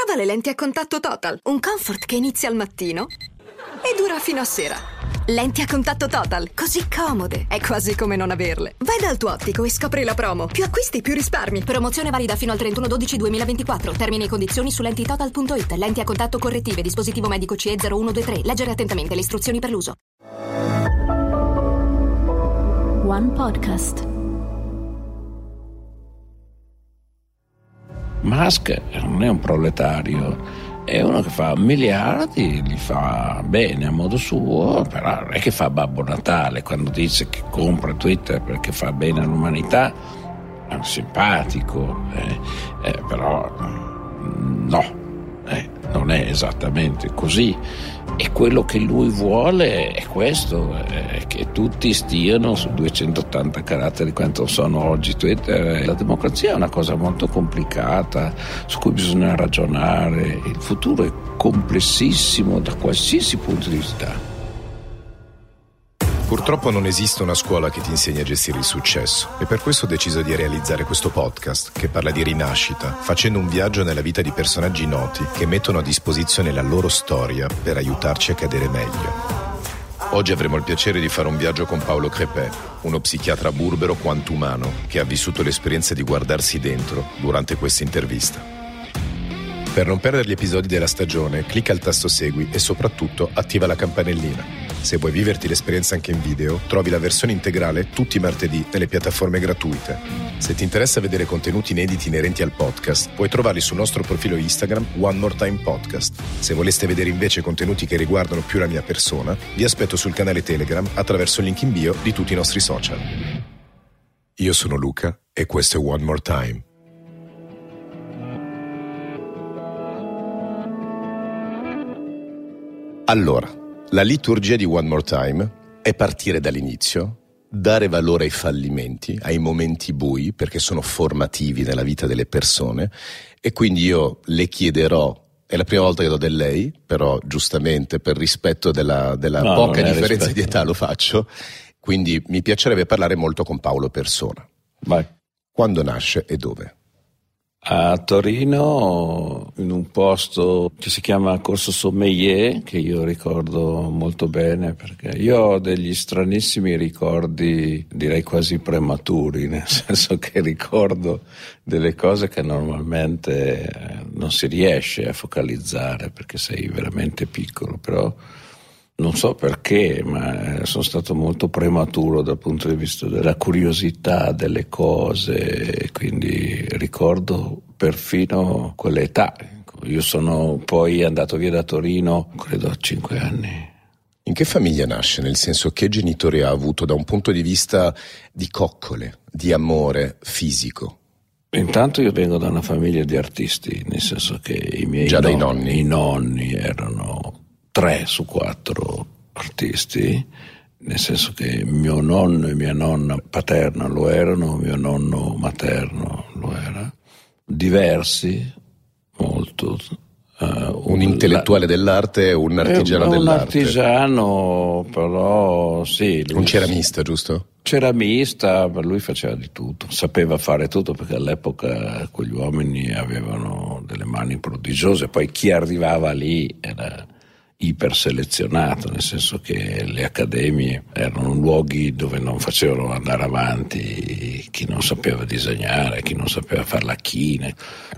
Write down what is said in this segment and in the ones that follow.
Prova le lenti a contatto Total, un comfort che inizia al mattino e dura fino a sera. Lenti a contatto Total, così comode, è quasi come non averle. Vai dal tuo ottico e scopri la promo. Più acquisti, più risparmi. Promozione valida fino al 31/12/2024. Termini e condizioni su lentitotal.it. Lenti a contatto correttive, dispositivo medico CE 0123. Leggere attentamente le istruzioni per l'uso. One Podcast. Musk non è un proletario, è uno che fa miliardi, li fa bene a modo suo, però non è che fa Babbo Natale quando dice che compra Twitter perché fa bene all'umanità. È un simpatico, però no, non è esattamente così. E quello che lui vuole è questo, che tutti stiano su 280 caratteri quanto sono oggi Twitter. La democrazia è una cosa molto complicata su cui bisogna ragionare. Il futuro è complessissimo da qualsiasi punto di vista. Purtroppo non esiste una scuola che ti insegni a gestire il successo e per questo ho deciso di realizzare questo podcast che parla di rinascita, facendo un viaggio nella vita di personaggi noti che mettono a disposizione la loro storia per aiutarci a cadere meglio. Oggi avremo il piacere di fare un viaggio con Paolo Crepè, uno psichiatra burbero quanto umano che ha vissuto l'esperienza di guardarsi dentro durante questa intervista. Per non perdere gli episodi della stagione, clicca il tasto segui e soprattutto attiva la campanellina. Se vuoi viverti l'esperienza anche in video, trovi la versione integrale tutti i martedì nelle piattaforme gratuite. Se ti interessa vedere contenuti inediti inerenti al podcast, puoi trovarli sul nostro profilo Instagram One More Time Podcast. Se voleste vedere invece contenuti che riguardano più la mia persona, vi aspetto sul canale Telegram attraverso il link in bio di tutti i nostri social. Io sono Luca e questo è One More Time. Allora, la liturgia di One More Time è partire dall'inizio, dare valore ai fallimenti, ai momenti bui, perché sono formativi nella vita delle persone, e quindi io le chiederò, è la prima volta che do del lei, però giustamente per rispetto della poca differenza di età lo faccio, quindi mi piacerebbe parlare molto con Paolo persona. Vai. Quando nasce e dove? A Torino, in un posto che si chiama Corso Sommelier, che io ricordo molto bene perché io ho degli stranissimi ricordi, direi quasi prematuri, nel senso che ricordo delle cose che normalmente non si riesce a focalizzare perché sei veramente piccolo, però non so perché, ma sono stato molto prematuro dal punto di vista della curiosità delle cose, quindi ricordo perfino quell'età. Io sono poi andato via da Torino, credo a 5 anni. In che famiglia nasce? Nel senso, che genitori ha avuto da un punto di vista di coccole, di amore fisico? Intanto io vengo da una famiglia di artisti, nel senso che i miei nonni erano 3 su 4 artisti, nel senso che mio nonno e mia nonna paterna lo erano, mio nonno materno lo era, diversi, molto. Un intellettuale dell'arte e un artigiano dell'arte. Un artigiano, però sì. Un ceramista, giusto? Ceramista, ma lui faceva di tutto, sapeva fare tutto perché all'epoca quegli uomini avevano delle mani prodigiose, poi chi arrivava lì era iperselezionato, nel senso che le accademie erano luoghi dove non facevano andare avanti chi non sapeva disegnare, chi non sapeva fare la china.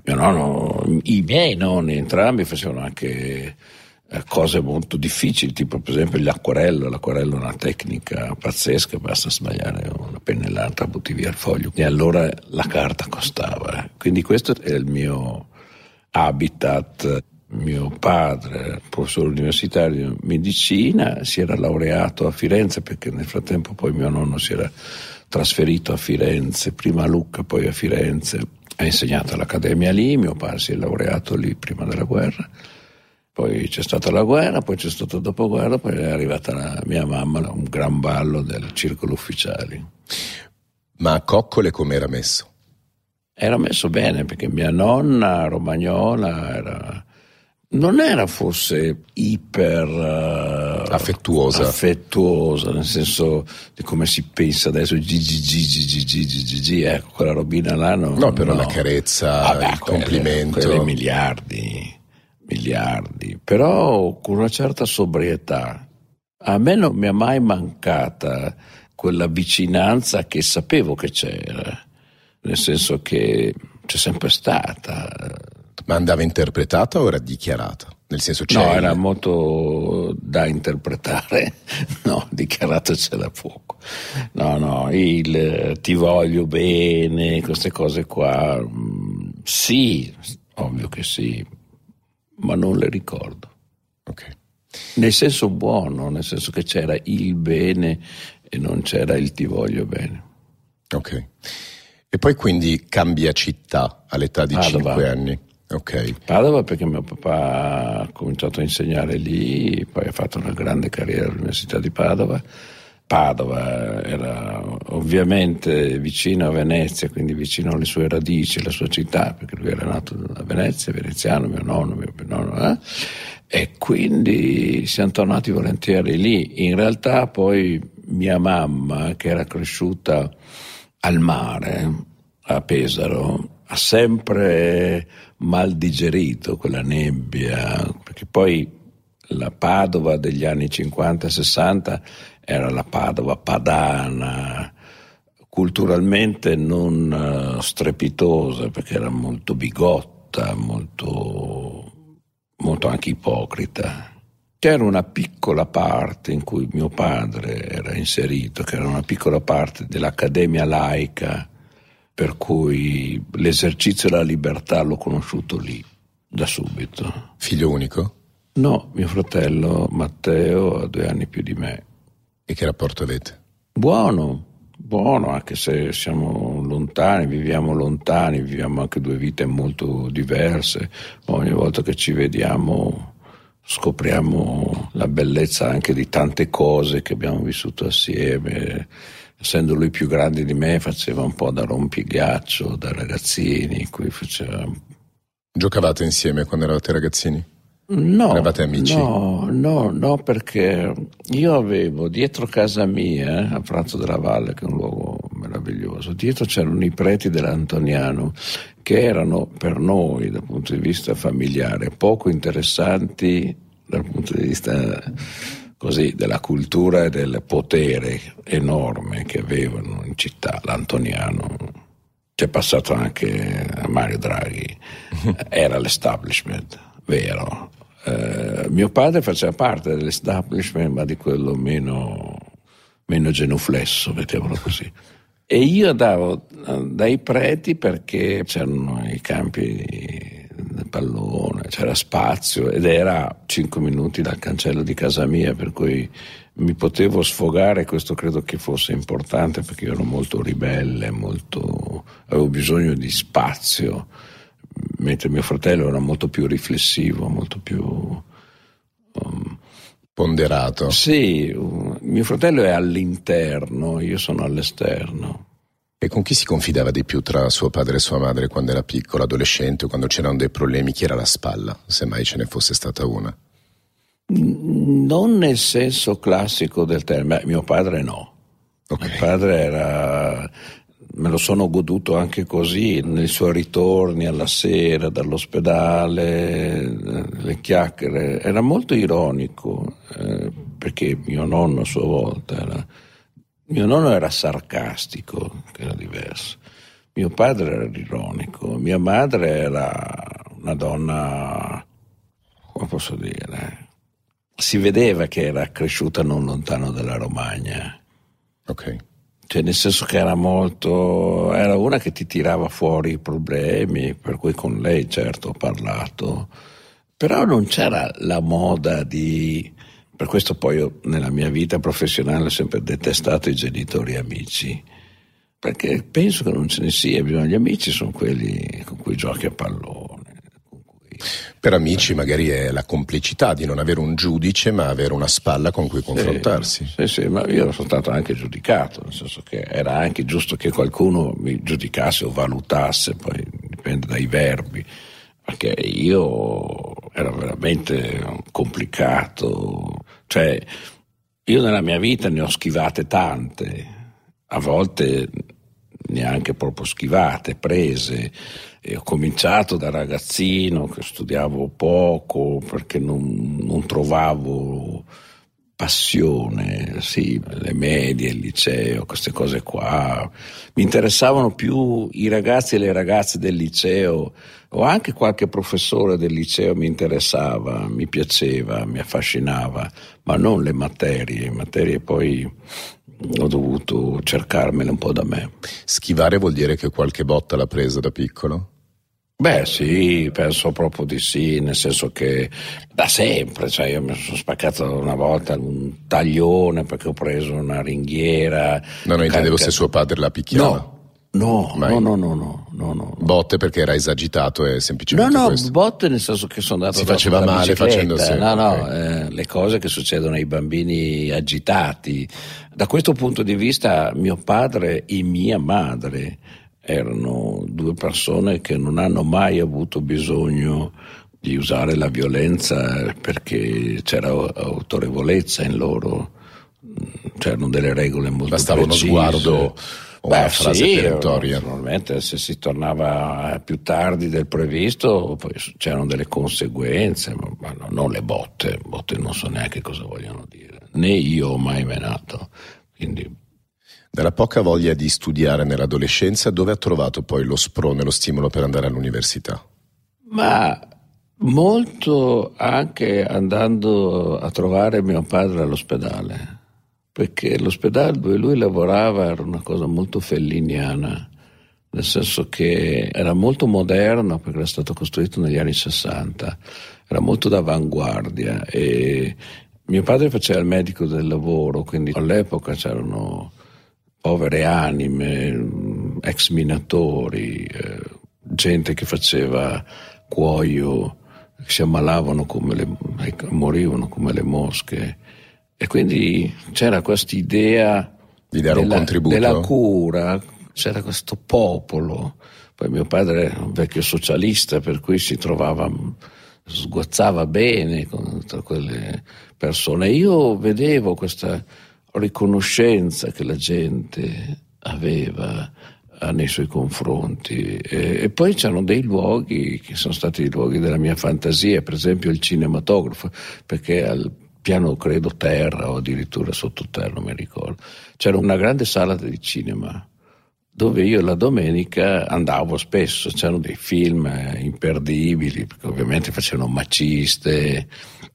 I miei nonni entrambi facevano anche cose molto difficili, tipo per esempio l'acquarello è una tecnica pazzesca, basta sbagliare una pennellata, butti via il foglio e allora la carta costava, quindi questo è il mio habitat. Mio padre, professore universitario di medicina, si era laureato a Firenze perché nel frattempo poi mio nonno si era trasferito a Firenze, prima a Lucca, poi a Firenze, ha insegnato all'Accademia lì, mio padre si è laureato lì prima della guerra, poi c'è stata la guerra, poi c'è stato il dopoguerra, poi è arrivata la mia mamma, un gran ballo del circolo ufficiali. Ma a coccole come era messo? Era messo bene perché mia nonna romagnola non era forse iper affettuosa, nel senso di come si pensa adesso, Gigi, ecco, quella robina là no, però la carezza, il complimento, quelle miliardi, però con una certa sobrietà. A me non mi è mai mancata quella vicinanza che sapevo che c'era, nel senso che c'è sempre stata. Ma andava interpretata o era dichiarata? Nel senso era molto da interpretare, no, dichiarata c'era poco. No, il ti voglio bene, queste cose qua, sì, ovvio che sì, ma non le ricordo. Ok. Nel senso buono, nel senso che c'era il bene e non c'era il ti voglio bene. Ok. E poi quindi cambia città all'età di 5 anni. Ok. Padova, perché mio papà ha cominciato a insegnare lì, poi ha fatto una grande carriera all'Università di Padova. Padova era ovviamente vicino a Venezia, quindi vicino alle sue radici, alla sua città, perché lui era nato a Venezia, veneziano, mio nonno, e quindi siamo tornati volentieri lì. In realtà poi mia mamma, che era cresciuta al mare, a Pesaro, ha sempre mal digerito quella nebbia, perché poi la Padova degli anni 50-60 era la Padova padana, culturalmente non strepitosa, perché era molto bigotta, molto anche ipocrita. C'era una piccola parte in cui mio padre era inserito, che era una piccola parte dell'Accademia Laica, per cui l'esercizio della libertà l'ho conosciuto lì, da subito. Figlio unico? No, mio fratello Matteo ha 2 anni più di me. E che rapporto avete? Buono, anche se siamo lontani, viviamo anche 2 vite molto diverse. Ogni volta che ci vediamo scopriamo la bellezza anche di tante cose che abbiamo vissuto assieme. Essendo lui più grande di me, faceva un po' da rompighiaccio da ragazzini, cui faceva... Giocavate insieme quando eravate ragazzini? No. Eravate amici? No, perché io avevo dietro casa mia, a Pranzo della Valle, che è un luogo meraviglioso, dietro c'erano i preti dell'Antoniano, che erano per noi, dal punto di vista familiare, poco interessanti dal punto di vista così della cultura e del potere enorme che avevano in città. L'Antoniano, c'è passato anche Mario Draghi, era l'establishment, vero. Mio padre faceva parte dell'establishment, ma di quello meno genuflesso, mettiamolo così. E io andavo dai preti perché c'erano i campi del pallone, c'era spazio ed era 5 minuti dal cancello di casa mia, per cui mi potevo sfogare. Questo credo che fosse importante, perché io ero molto ribelle, avevo bisogno di spazio, mentre mio fratello era molto più riflessivo, molto più ponderato. Sì, mio fratello è all'interno, io sono all'esterno. E con chi si confidava di più tra suo padre e sua madre quando era piccolo, adolescente, o quando c'erano dei problemi? Chi era la spalla, se mai ce ne fosse stata una? Non nel senso classico del termine, mio padre no. Okay. Mio padre me lo sono goduto anche così, nei suoi ritorni alla sera dall'ospedale, le chiacchiere, era molto ironico, perché mio nonno a sua volta mio nonno era sarcastico, che era diverso, mio padre era ironico, mia madre era una donna, come posso dire, si vedeva che era cresciuta non lontano dalla Romagna. Ok. Cioè, nel senso che era una che ti tirava fuori i problemi, per cui con lei certo ho parlato, però non c'era la moda per questo poi io nella mia vita professionale ho sempre detestato i genitori amici, perché penso che non ce ne sia bisogno. Gli amici sono quelli con cui giochi a pallone. Per amici magari è la complicità di non avere un giudice, ma avere una spalla con cui confrontarsi. Sì, ma io sono stato anche giudicato, nel senso che era anche giusto che qualcuno mi giudicasse o valutasse, poi dipende dai verbi, perché io ero veramente complicato. Cioè, io nella mia vita ne ho schivate tante, a volte neanche proprio schivate, prese. E ho cominciato da ragazzino che studiavo poco perché non trovavo passione, sì, le medie, il liceo, queste cose qua. Mi interessavano più i ragazzi e le ragazze del liceo, o anche qualche professore del liceo mi interessava, mi piaceva, mi affascinava, ma non le materie poi ho dovuto cercarmele un po' da me. Schivare vuol dire che qualche botta l'ha presa da piccolo? Beh sì, penso proprio di sì, nel senso che da sempre, cioè io mi sono spaccato una volta un taglione perché ho preso una ringhiera. No, intendevo se suo padre la picchiava. No. Botte perché era esagitato e semplicemente questo? Botte nel senso che sono andato si faceva male facendo okay. Le cose che succedono ai bambini agitati. Da questo punto di vista mio padre e mia madre erano due persone che non hanno mai avuto bisogno di usare la violenza perché c'era autorevolezza in loro, c'erano delle regole molto bastava precise. Uno sguardo o una frase perentoria. Naturalmente se si tornava più tardi del previsto poi c'erano delle conseguenze, ma non le botte non so neanche cosa vogliono dire, né io ho mai menato, quindi. Dalla poca voglia di studiare nell'adolescenza, dove ha trovato poi lo sprone, lo stimolo per andare all'università? Ma molto anche andando a trovare mio padre all'ospedale, perché l'ospedale dove lui lavorava era una cosa molto felliniana, nel senso che era molto moderno perché era stato costruito negli anni 60, era molto d'avanguardia e mio padre faceva il medico del lavoro, quindi all'epoca c'erano povere anime, ex minatori, gente che faceva cuoio, che si ammalavano morivano come le mosche, e quindi c'era questa idea di dare un contributo della cura, c'era questo popolo. Poi mio padre era un vecchio socialista, per cui si sguazzava bene tra quelle persone. Io vedevo questa riconoscenza che la gente aveva nei suoi confronti e poi c'erano dei luoghi che sono stati i luoghi della mia fantasia, per esempio il cinematografo, perché al piano credo terra o addirittura sottoterra, non mi ricordo, c'era una grande sala di cinema dove io la domenica andavo spesso, c'erano dei film imperdibili perché ovviamente facevano Maciste,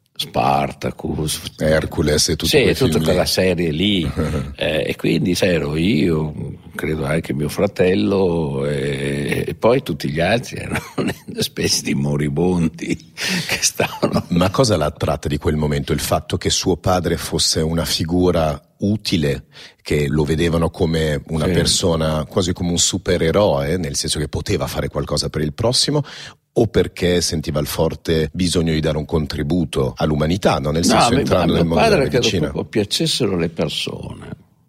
Spartacus, Hercules e tutta quella serie lì e quindi c'ero io, credo anche mio fratello e poi tutti gli altri erano una specie di moribondi che stavano. Ma cosa l'ha attratta di quel momento? Il fatto che suo padre fosse una figura utile, che lo vedevano come una persona, quasi come un supereroe, nel senso che poteva fare qualcosa per il prossimo, o perché sentiva il forte bisogno di dare un contributo all'umanità, no? Nel senso entrando nel mondo della medicina? Mio padre credo proprio piacessero le persone,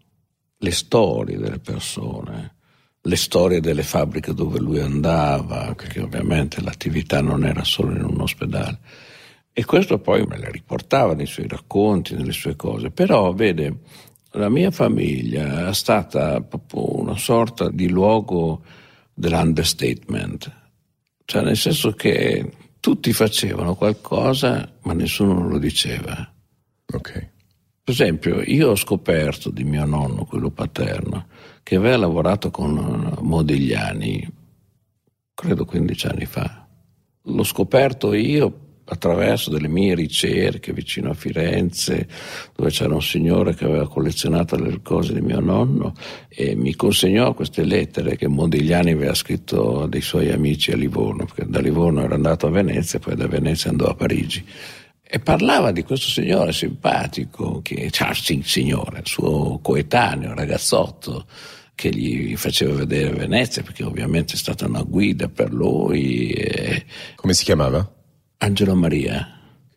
le storie delle persone, le storie delle fabbriche dove lui andava, perché ovviamente l'attività non era solo in un ospedale. E questo poi me le riportava nei suoi racconti, nelle sue cose. Però, vede, la mia famiglia è stata proprio una sorta di luogo dell'understatement. Cioè, nel senso che tutti facevano qualcosa, ma nessuno lo diceva. Ok. Per esempio, io ho scoperto di mio nonno, quello paterno, che aveva lavorato con Modigliani, credo 15 anni fa. L'ho scoperto io attraverso delle mie ricerche vicino a Firenze, dove c'era un signore che aveva collezionato le cose di mio nonno e mi consegnò queste lettere che Modigliani aveva scritto a dei suoi amici a Livorno, perché da Livorno era andato a Venezia, poi da Venezia andò a Parigi. E parlava di questo signore simpatico, signore, suo coetaneo, ragazzotto, che gli faceva vedere Venezia, perché ovviamente è stata una guida per lui. Come si chiamava? Angelo Maria.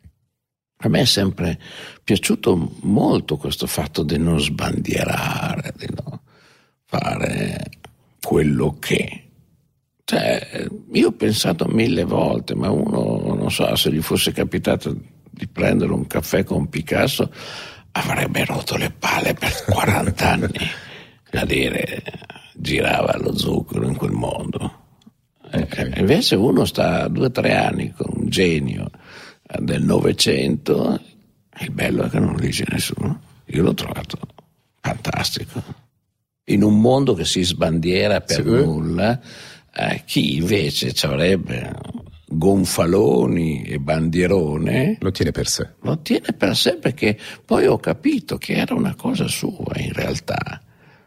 A me è sempre piaciuto molto questo fatto di non sbandierare, di non fare quello che Cioè, io ho pensato 1000 volte, ma uno, non so, se gli fosse capitato di prendere un caffè con Picasso avrebbe rotto le palle per 40 anni a dire girava lo zucchero in quel mondo. Okay. Invece uno sta 2 o 3 anni con un genio del Novecento, il bello è che non lo dice nessuno. Io l'ho trovato fantastico. In un mondo che si sbandiera per nulla, chi invece ci avrebbe gonfaloni e bandierone lo tiene per sé. Lo tiene per sé, perché poi ho capito che era una cosa sua in realtà.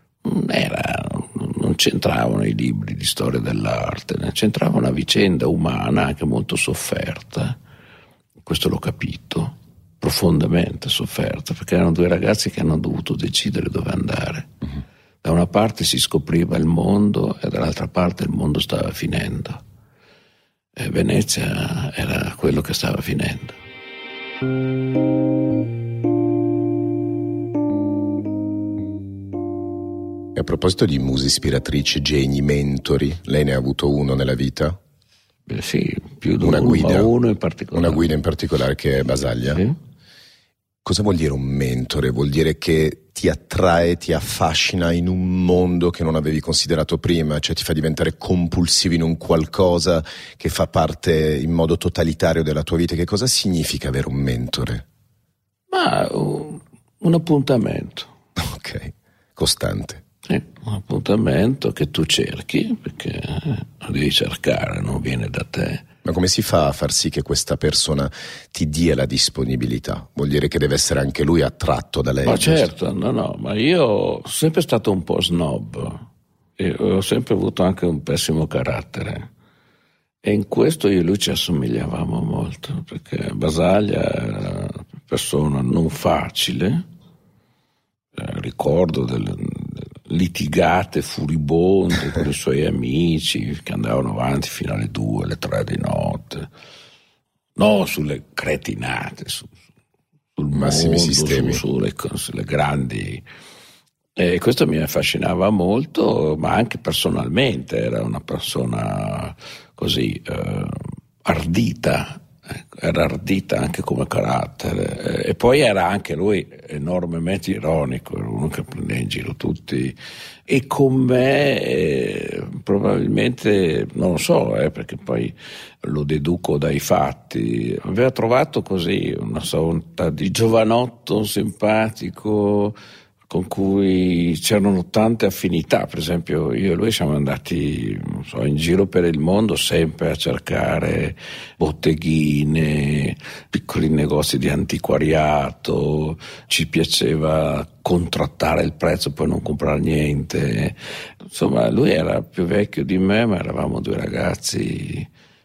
Non c'entravano i libri di storia dell'arte, ne c'entrava una vicenda umana anche molto sofferta. Questo l'ho capito, profondamente sofferta, perché erano 2 ragazzi che hanno dovuto decidere dove andare. Da una parte si scopriva il mondo e dall'altra parte il mondo stava finendo. E Venezia era quello che stava finendo. E a proposito di muse ispiratrici, geni, mentori, lei ne ha avuto uno nella vita? Beh, sì, più di uno in particolare. Una guida in particolare che è Basaglia? Sì. Cosa vuol dire un mentore? Vuol dire che ti attrae, ti affascina in un mondo che non avevi considerato prima, cioè ti fa diventare compulsivo in un qualcosa che fa parte in modo totalitario della tua vita. Che cosa significa avere un mentore? Ma un appuntamento. Ok, costante. Un appuntamento che tu cerchi, perché lo devi cercare, non viene da te. Ma come si fa a far sì che questa persona ti dia la disponibilità? Vuol dire che deve essere anche lui attratto da lei? Ma certo, no, ma io sono sempre stato un po' snob e ho sempre avuto anche un pessimo carattere, e in questo io e lui ci assomigliavamo molto, perché Basaglia era una persona non facile, ricordo delle litigate furibonde con i suoi amici che andavano avanti fino alle 2, alle 3 di notte, no, sulle cretinate, sul massimi mondo, sistemi, sulle grandi, e questo mi affascinava molto, ma anche personalmente era una persona così ardita. Era ardita anche come carattere, e poi era anche lui enormemente ironico, era uno che prendeva in giro tutti, e con me probabilmente, non lo so, perché poi lo deduco dai fatti, aveva trovato così una sorta di giovanotto simpatico con cui c'erano tante affinità. Per esempio io e lui siamo andati, non so, in giro per il mondo sempre a cercare botteghine, piccoli negozi di antiquariato, ci piaceva contrattare il prezzo, poi non comprare niente. Insomma, lui era più vecchio di me, ma eravamo 2 ragazzi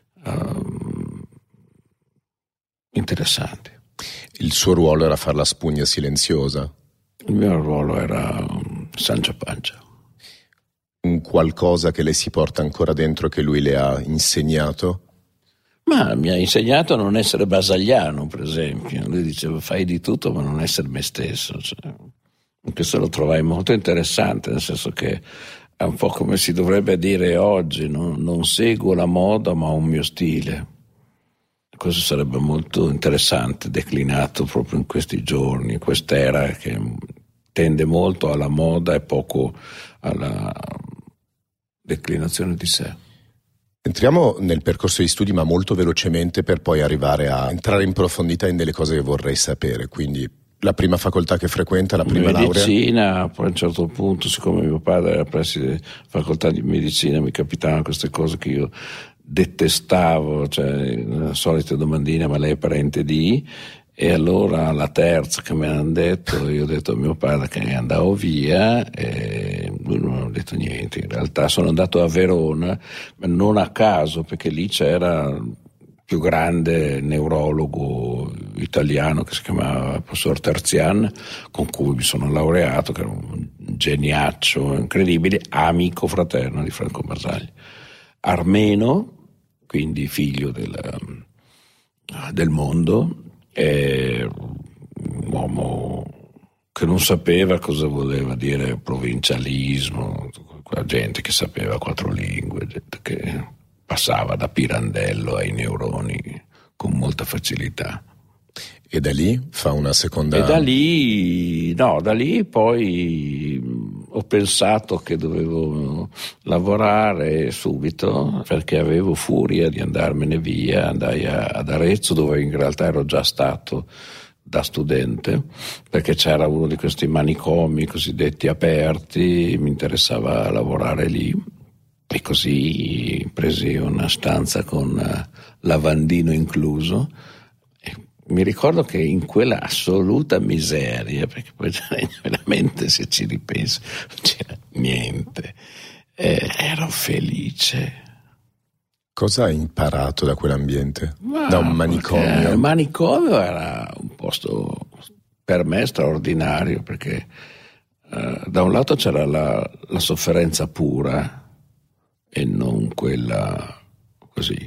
interessanti. Il suo ruolo era fare la spugna silenziosa? Il mio ruolo era Sancio Pancia. Un qualcosa che le si porta ancora dentro, che lui le ha insegnato? Ma mi ha insegnato a non essere basagliano, per esempio. Lui diceva fai di tutto ma non essere me stesso. Cioè, questo lo trovai molto interessante, nel senso che è un po' come si dovrebbe dire oggi, no? Non seguo la moda ma ho un mio stile. Questo sarebbe molto interessante, declinato proprio in questi giorni, quest'era che tende molto alla moda e poco alla declinazione di sé. Entriamo nel percorso di studi, ma molto velocemente, per poi arrivare a entrare in profondità in delle cose che vorrei sapere. Quindi la prima facoltà che frequenta, la prima laurea? Medicina, poi a un certo punto, siccome mio padre era preside facoltà di medicina, mi capitavano queste cose che io detestavo, cioè le solite domandine, ma lei è parente di? E allora alla terza che mi hanno detto, io ho detto a mio padre che andavo via e lui non ha detto niente. In realtà sono andato a Verona, ma non a caso, perché lì c'era il più grande neurologo italiano che si chiamava professor Terzian, con cui mi sono laureato, che era un geniaccio incredibile, amico fraterno di Franco Basaglia. Armeno, quindi figlio del mondo, è un uomo che non sapeva cosa voleva dire provincialismo, la gente che sapeva 4 lingue, gente che passava da Pirandello ai neuroni con molta facilità. E da lì fa una seconda... E da lì poi ho pensato che dovevo lavorare subito, perché avevo furia di andarmene via. Andai ad Arezzo, dove in realtà ero già stato da studente, perché c'era uno di questi manicomi cosiddetti aperti, mi interessava lavorare lì, e così presi una stanza con lavandino incluso. E mi ricordo che in quella assoluta miseria, perché poi veramente, se ci ripenso, non c'era niente, ero felice. Cosa hai imparato da quell'ambiente? Da un manicomio? Il manicomio era un posto per me straordinario, perché da un lato c'era la sofferenza pura e non quella così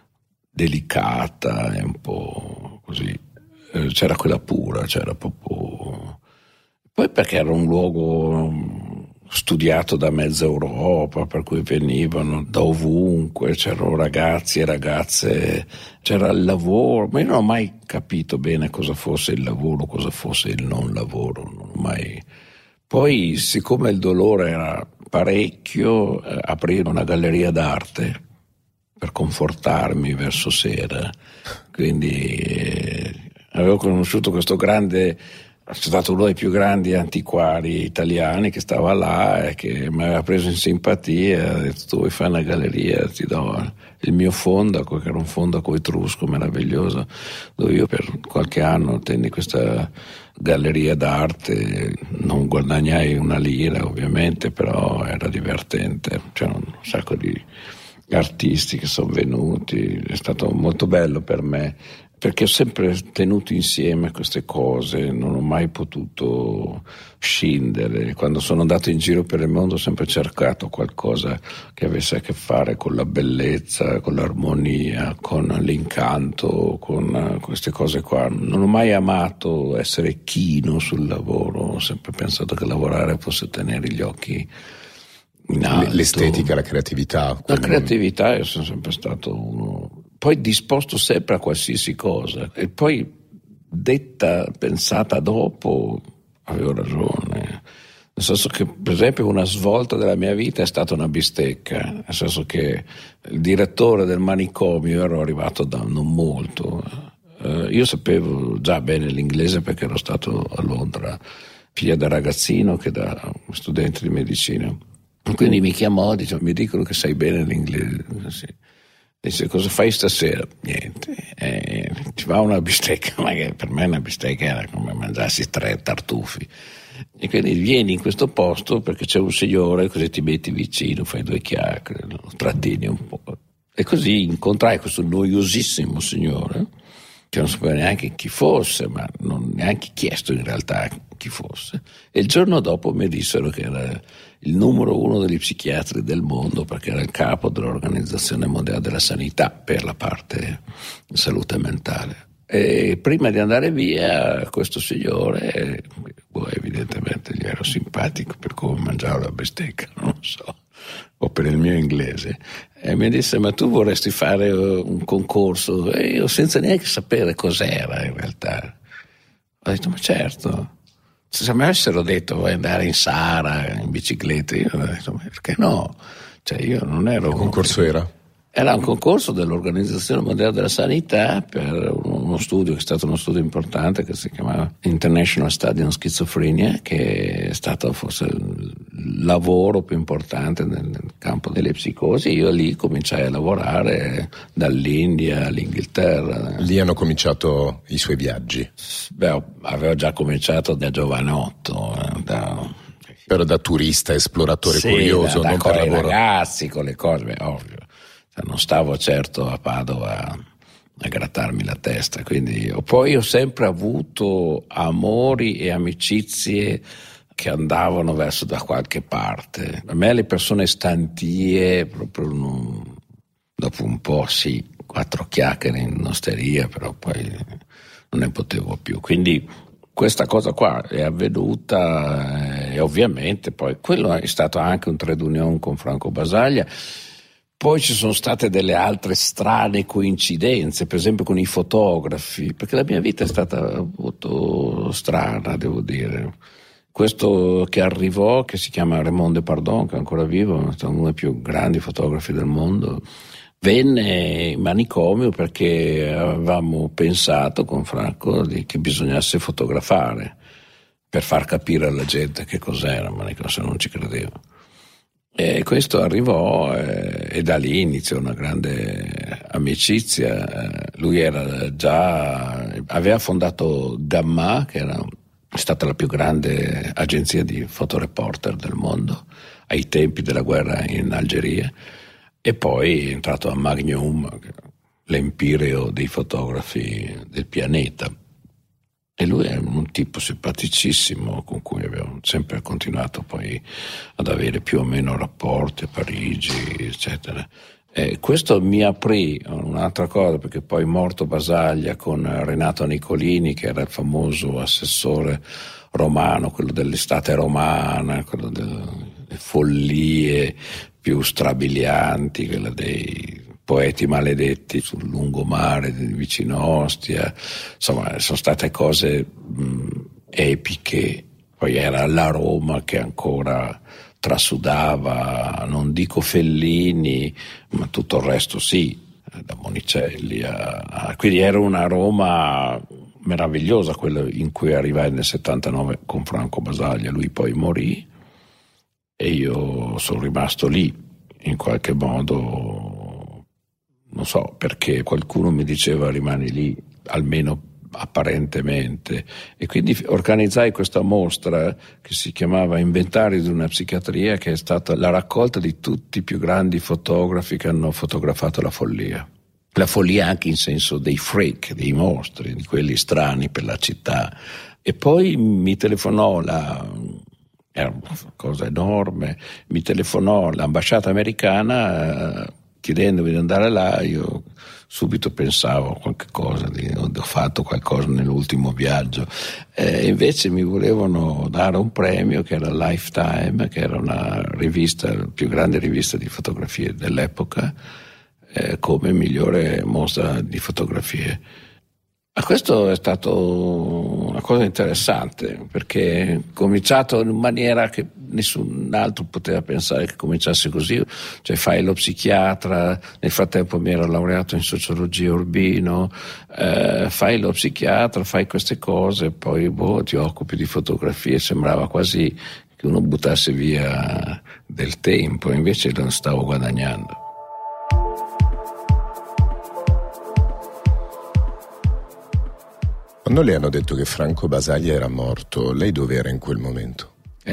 delicata e un po' così. C'era quella pura, c'era proprio... Poi perché era un luogo studiato da mezza Europa, per cui venivano da ovunque, c'erano ragazzi e ragazze, c'era il lavoro, ma io non ho mai capito bene cosa fosse il lavoro, cosa fosse il non lavoro, non ho mai... Poi, siccome il dolore era parecchio, aprì una galleria d'arte per confortarmi verso sera, quindi avevo conosciuto questo grande... È stato uno dei più grandi antiquari italiani che stava là e che mi aveva preso in simpatia. Ha detto: tu vuoi fare una galleria, ti do il mio fondaco, che era un fondaco etrusco meraviglioso, dove io per qualche anno tenni questa galleria d'arte. Non guadagnai una lira ovviamente, però era divertente, c'erano un sacco di artisti che sono venuti, è stato molto bello per me, perché ho sempre tenuto insieme queste cose, non ho mai potuto scindere. Quando sono andato in giro per il mondo ho sempre cercato qualcosa che avesse a che fare con la bellezza, con l'armonia, con l'incanto, con queste cose qua. Non ho mai amato essere chino sul lavoro, ho sempre pensato che lavorare fosse tenere gli occhi in alto. L'estetica, la creatività. La creatività, io sono sempre stato uno... Poi disposto sempre a qualsiasi cosa, e poi pensata dopo, avevo ragione, nel senso che per esempio una svolta della mia vita è stata una bistecca, nel senso che il direttore del manicomio, ero arrivato da non molto, io sapevo già bene l'inglese perché ero stato a Londra sia da ragazzino che da studente di medicina, quindi mi chiamò, dice: mi dicono che sai bene l'inglese. Sì. Dice: cosa fai stasera? Niente, ci va una bistecca, ma che per me una bistecca era come mangiarsi 3 tartufi. E quindi vieni in questo posto perché c'è un signore, così ti metti vicino, fai 2 chiacchiere, lo trattini un po'. E così incontrai questo noiosissimo signore, che non sapevo neanche chi fosse, ma non neanche chiesto in realtà chi fosse. E il giorno dopo mi dissero che era il numero 1 degli psichiatri del mondo, perché era il capo dell'Organizzazione Mondiale della Sanità per la parte salute mentale. E prima di andare via, questo signore, evidentemente gli ero simpatico per come mangiavo la bistecca, non so, o per il mio inglese, e mi disse: ma tu vorresti fare un concorso? E io, senza neanche sapere cos'era in realtà, ho detto: ma certo. Se mi avessero detto vuoi andare in Sahara in bicicletta, io ho detto: ma perché no? Cioè, io non ero... Che concorso era? Era un concorso dell'Organizzazione Mondiale della Sanità per uno studio che è stato uno studio importante, che si chiamava International Study on Schizophrenia, che è stato forse il lavoro più importante nel campo delle psicosi. Io lì cominciai a lavorare, dall'India all'Inghilterra. Lì hanno cominciato i suoi viaggi? Beh, avevo già cominciato da giovanotto, però da turista, esploratore, sì, curioso, non con per i lavoro. Ragazzi, con le cose, beh, ovvio. Non stavo certo a Padova a grattarmi la testa, quindi poi ho sempre avuto amori e amicizie che andavano verso da qualche parte. A me le persone stantie proprio non, dopo un po' sì, 4 chiacchiere in osteria, però poi non ne potevo più, quindi questa cosa qua è avvenuta E ovviamente poi quello è stato anche un trade union con Franco Basaglia. Poi ci sono state delle altre strane coincidenze, per esempio con i fotografi, perché la mia vita è stata molto strana, devo dire. Questo che arrivò, che si chiama Raymond Depardon, che è ancora vivo, è uno dei più grandi fotografi del mondo, venne in manicomio perché avevamo pensato con Franco che bisognasse fotografare per far capire alla gente che cos'era il manicomio, se non ci credevo. E questo arrivò e da lì iniziò una grande amicizia. Lui aveva fondato Gamma, che era stata la più grande agenzia di fotoreporter del mondo ai tempi della guerra in Algeria, e poi è entrato a Magnum, l'empireo dei fotografi del pianeta. E lui è un tipo simpaticissimo con cui abbiamo sempre continuato poi ad avere più o meno rapporti a Parigi, eccetera. E questo mi aprì un'altra cosa, perché poi morto Basaglia con Renato Nicolini, che era il famoso assessore romano, quello dell'estate romana, quello delle follie più strabilianti, quella dei poeti maledetti sul lungomare vicino Ostia. Insomma, sono state cose epiche. Poi era la Roma che ancora trasudava, non dico Fellini, ma tutto il resto sì, da Monicelli quindi era una Roma meravigliosa quella in cui arrivai nel 79 con Franco Basaglia. Lui poi morì e io sono rimasto lì in qualche modo, non so perché qualcuno mi diceva rimani lì, almeno apparentemente, e quindi organizzai questa mostra che si chiamava Inventario di una psichiatria, che è stata la raccolta di tutti i più grandi fotografi che hanno fotografato la follia anche in senso dei freak, dei mostri, di quelli strani per la città. E poi mi telefonò era una cosa enorme, mi telefonò l'ambasciata americana chiedendomi di andare là. Io subito pensavo a qualche cosa, ho fatto qualcosa nell'ultimo viaggio, invece mi volevano dare un premio che era Lifetime, che era una rivista, la più grande rivista di fotografie dell'epoca, come migliore mostra di fotografie. Ma questo è stato una cosa interessante, perché ho cominciato in maniera che nessun altro poteva pensare che cominciasse così. Cioè fai lo psichiatra, nel frattempo mi ero laureato in sociologia Urbino, fai lo psichiatra, fai queste cose, poi ti occupi di fotografie. Sembrava quasi che uno buttasse via del tempo, invece lo stavo guadagnando. Quando le hanno detto che Franco Basaglia era morto, lei dove era in quel momento?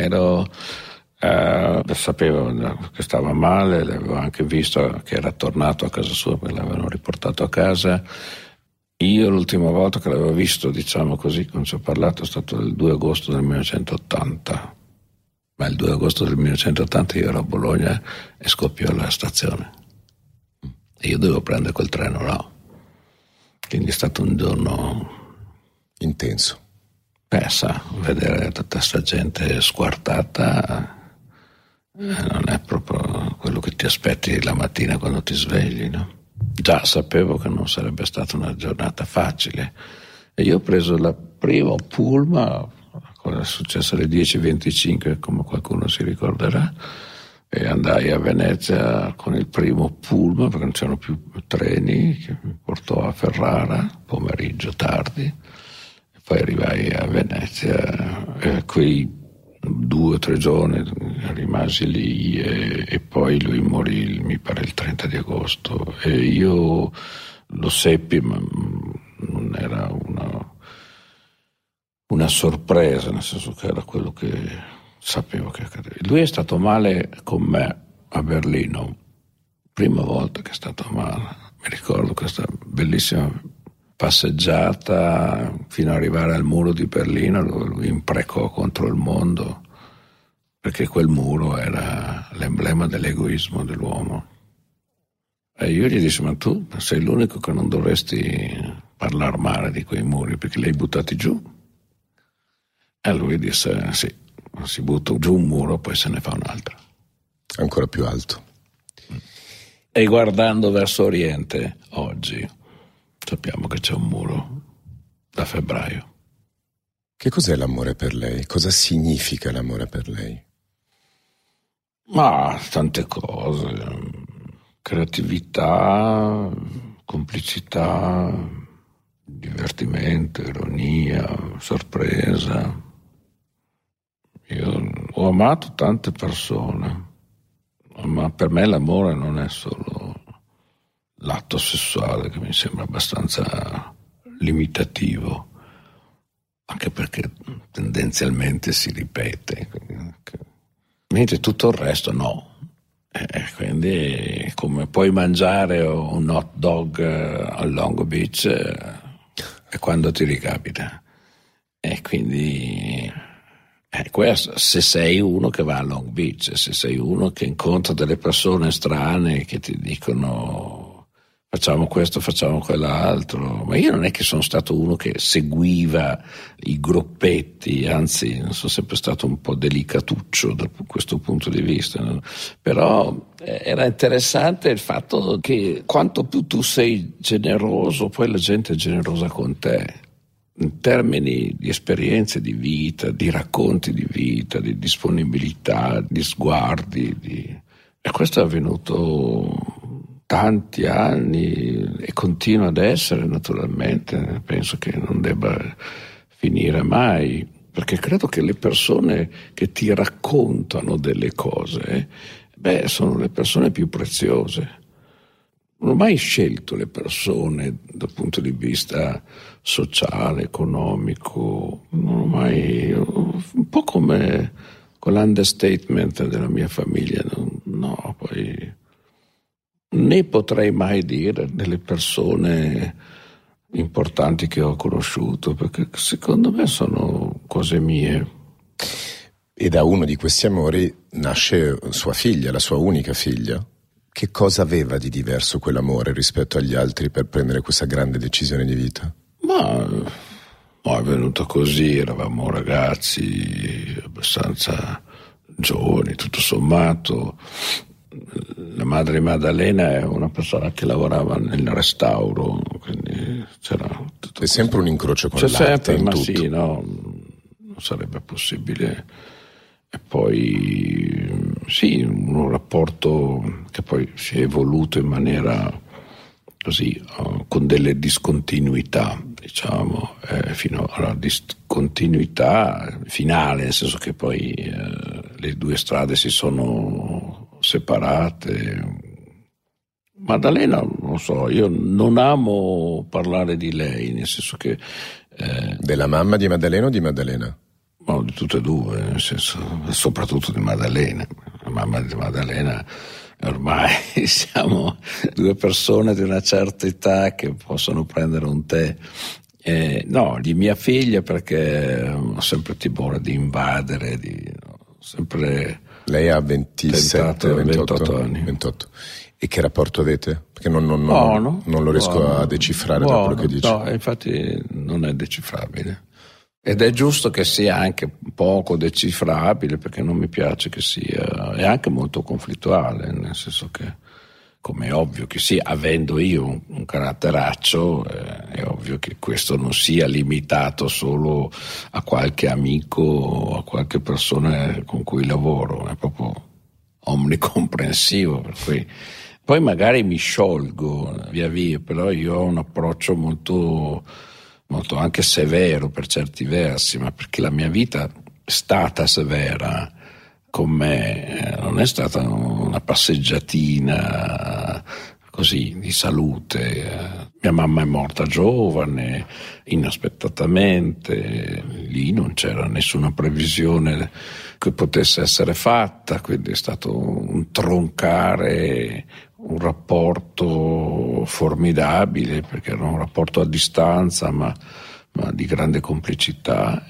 Sapevo che stava male, l'avevo anche visto che era tornato a casa sua, perché l'avevano riportato a casa. Io l'ultima volta che l'avevo visto, diciamo così, come ci ho parlato, è stato il 2 agosto del 1980. Ma il 2 agosto del 1980 io ero a Bologna e scoppiò la stazione. E io dovevo prendere quel treno là. Quindi è stato un giorno intenso. Vedere tutta questa gente squartata non è proprio quello che ti aspetti la mattina quando ti svegli, no? Già sapevo che non sarebbe stata una giornata facile e io ho preso la prima pullman, cosa è successo alle 10:25 come qualcuno si ricorderà, e andai a Venezia con il primo pullman perché non c'erano più treni, che mi portò a Ferrara pomeriggio tardi. Poi arrivai a Venezia, quei 2 o 3 giorni rimasi lì e poi lui morì, mi pare il 30 di agosto. E io lo seppi, ma non era una sorpresa, nel senso che era quello che sapevo che accadeva. Lui è stato male con me a Berlino, prima volta che è stato male. Mi ricordo questa bellissima passeggiata fino ad arrivare al muro di Berlino, dove lui imprecò contro il mondo, perché quel muro era l'emblema dell'egoismo dell'uomo. E io gli dissi: ma tu sei l'unico che non dovresti parlare male di quei muri perché li hai buttati giù. E lui disse: sì, si butta giù un muro, poi se ne fa un altro. Ancora più alto. E guardando verso Oriente, oggi, sappiamo che c'è un muro da febbraio. Che cos'è l'amore per lei? Cosa significa l'amore per lei? Ma tante cose, creatività, complicità, divertimento, ironia, sorpresa. Io ho amato tante persone, ma per me l'amore non è solo l'atto sessuale, che mi sembra abbastanza limitativo, anche perché tendenzialmente si ripete, mentre tutto il resto no. Quindi come puoi mangiare un hot dog a Long Beach è quando ti ricapita. E quindi questo, se sei uno che va a Long Beach, se sei uno che incontra delle persone strane che ti dicono facciamo questo, facciamo quell'altro, ma io non è che sono stato uno che seguiva i gruppetti, anzi sono sempre stato un po' delicatuccio da questo punto di vista, no? Però era interessante il fatto che quanto più tu sei generoso, poi la gente è generosa con te, in termini di esperienze di vita, di racconti di vita, di disponibilità, di sguardi, e questo è avvenuto tanti anni e continua ad essere, naturalmente. Penso che non debba finire mai, perché credo che le persone che ti raccontano delle cose sono le persone più preziose. Non ho mai scelto le persone dal punto di vista sociale, economico, non ho mai, un po' come con l'understatement della mia famiglia, no, poi né potrei mai dire delle persone importanti che ho conosciuto, perché secondo me sono cose mie. E da uno di questi amori nasce sua figlia, la sua unica figlia. Che cosa aveva di diverso quell'amore rispetto agli altri per prendere questa grande decisione di vita? Ma è venuto così, eravamo ragazzi abbastanza giovani, tutto sommato. La madre Maddalena è una persona che lavorava nel restauro, quindi c'era tutto. È sempre un incrocio con c'è l'arte sempre, in ma tutto. sì, no, non sarebbe possibile. E poi sì, un rapporto che poi si è evoluto in maniera così, con delle discontinuità, diciamo, fino alla discontinuità finale, nel senso che poi le due strade si sono separate. Maddalena, non so, io non amo parlare di lei, nel senso che della mamma di Maddalena o di Maddalena? No, di tutte e due, nel senso, soprattutto di Maddalena. La mamma di Maddalena, ormai siamo due persone di una certa età che possono prendere un tè. No, di mia figlia, perché ho sempre timore di invadere, sempre. Lei ha 27, 28 anni. 28. E che rapporto avete? Perché non lo riesco a decifrare da quello che dici. No, infatti non è decifrabile. Ed è giusto che sia anche poco decifrabile, perché non mi piace che sia, è anche molto conflittuale, nel senso che, come è ovvio che sia, avendo io un caratteraccio, è ovvio che questo non sia limitato solo a qualche amico o a qualche persona con cui lavoro, è proprio omnicomprensivo, per cui poi magari mi sciolgo via via, però io ho un approccio molto anche severo per certi versi, ma perché la mia vita è stata severa con me, non è stata una passeggiatina così di salute. Mia mamma è morta giovane, inaspettatamente, lì non c'era nessuna previsione che potesse essere fatta, quindi è stato un troncare un rapporto formidabile, perché era un rapporto a distanza, ma di grande complicità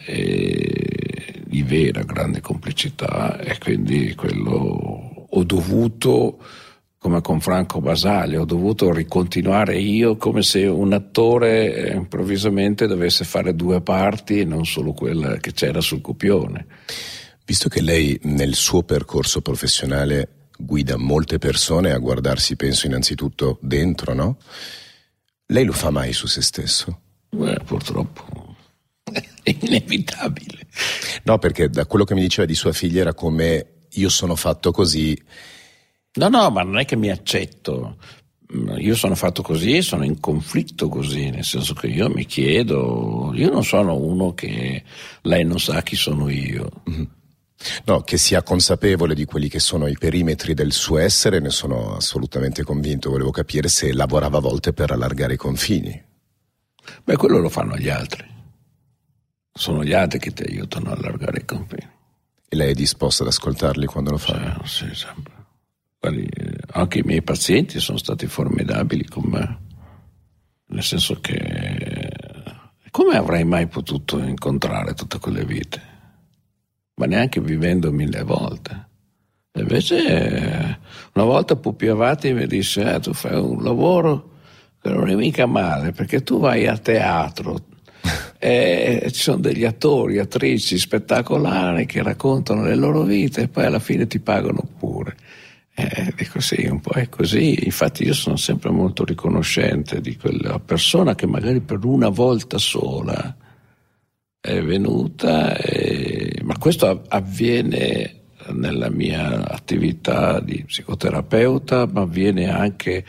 e di vera grande complicità, e quindi quello ho dovuto, come con Franco Basaglia, ho dovuto ricontinuare io, come se un attore improvvisamente dovesse fare due parti e non solo quella che c'era sul copione. Visto che lei nel suo percorso professionale guida molte persone a guardarsi, penso innanzitutto dentro, no? Lei lo fa mai su se stesso? Purtroppo è inevitabile. No, perché da quello che mi diceva di sua figlia era come io sono fatto così. No, ma non è che mi accetto. Io sono fatto così e sono in conflitto così, nel senso che io mi chiedo, io non sono uno che lei non sa chi sono io. Mm-hmm. No, che sia consapevole di quelli che sono i perimetri del suo essere, ne sono assolutamente convinto. Volevo capire se lavorava a volte per allargare i confini. Beh, quello lo fanno gli altri. Sono gli altri che ti aiutano a allargare i confini. E lei è disposta ad ascoltarli quando lo fa? Sì, sempre. Anche i miei pazienti sono stati formidabili con me, nel senso che come avrei mai potuto incontrare tutte quelle vite? Ma neanche vivendo 1000 volte. E invece una volta Pupi Avati mi disse tu fai un lavoro che non è mica male, perché tu vai a teatro e ci sono degli attori, attrici spettacolari che raccontano le loro vite e poi alla fine ti pagano pure. Dico sì, un po' è così. Infatti io sono sempre molto riconoscente di quella persona che magari per una volta sola è venuta, ma questo avviene nella mia attività di psicoterapeuta, ma avviene anche